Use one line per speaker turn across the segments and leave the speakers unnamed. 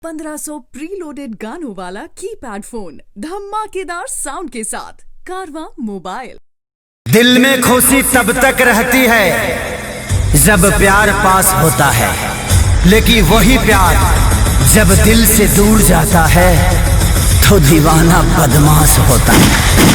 1500 preloaded गानों वाला keypad phone धमाकेदार साउंड के साथ कारवा मोबाइल।
दिल में खुशी तब तक रहती है जब प्यार पास होता है, लेकिन वही प्यार जब दिल से दूर जाता है तो दीवाना बदमाश होता है।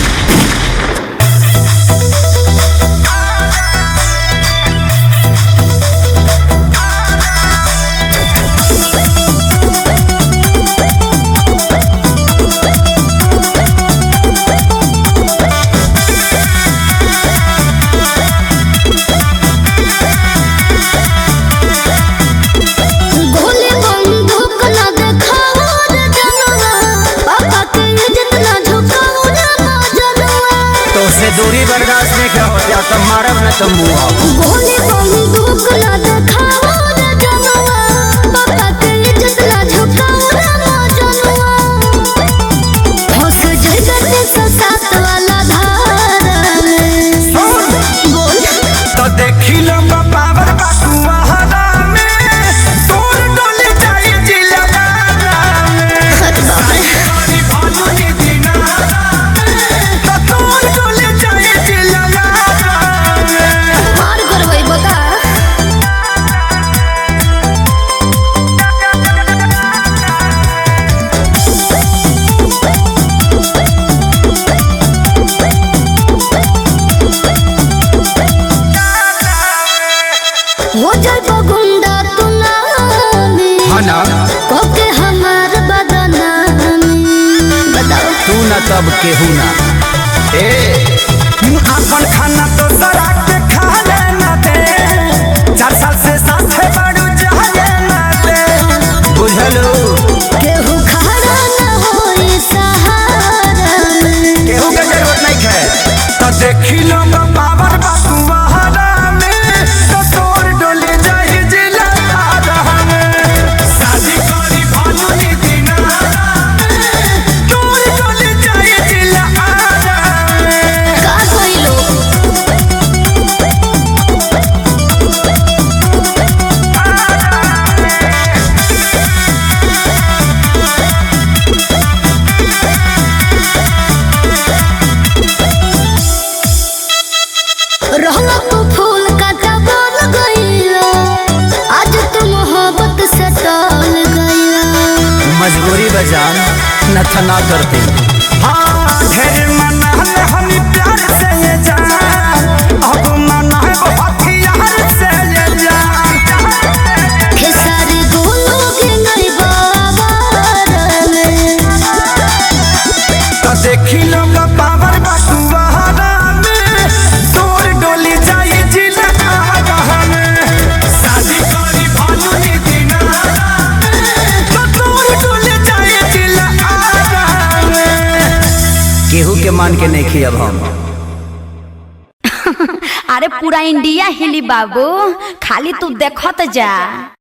दूरी बर्दाश्त नहीं क्या हो जाता मारब न तुम
गोली बंदूक ना दिखाओ रे जनवा, बाबा के इज्जत ना झुकाओ रे मजनुआ। फंस जइबे से साथ वाला धार में बोल
तो देखी लो पावर बाकुआ हरा में तोर डोली जाई जिलगा में
खत बाबा
सारी भानुनी दिना तो तोर डोली जाई जिलगा में
मार करवई बता। हो जाए गुंडा तू नामी
हना
कोके हमार बदनामी बताओ।
तू न तब केहू ना ए अपन खाना तो सरा के खा लेना दे, 4 साल से साथे बड़ू जाने ना दे बुझलो।
केहू खड़ा न होई सहारा में
केहू के जरूरत नहीं है तो देखी लो पावर बाकुआ हरा में तो तोर डोली जाई जिला में शादी करी भानुनी दिना तोर डोली जाई जिला में
का कोइलो रहला तू फूल का बोल गइलो, आज तू मोहब्बत से टल गइलो।
मजबूरी बजान न थना करती हाँ ढेर मना हम प्यार से ये जान, अब मना है हथियार से ये जान।
खेसारी गोलू के नहीं बाबर में
तो देखी लो पावर बाकुआ हरा में तोर डोली जाई जिला में शादी करी भानुनी दिना तो तोर डोली जाई जिला में केहू के मान के नहीं खी अब हम
अरे पूरा इंडिया हिली बाबू, खाली तू देखत जा।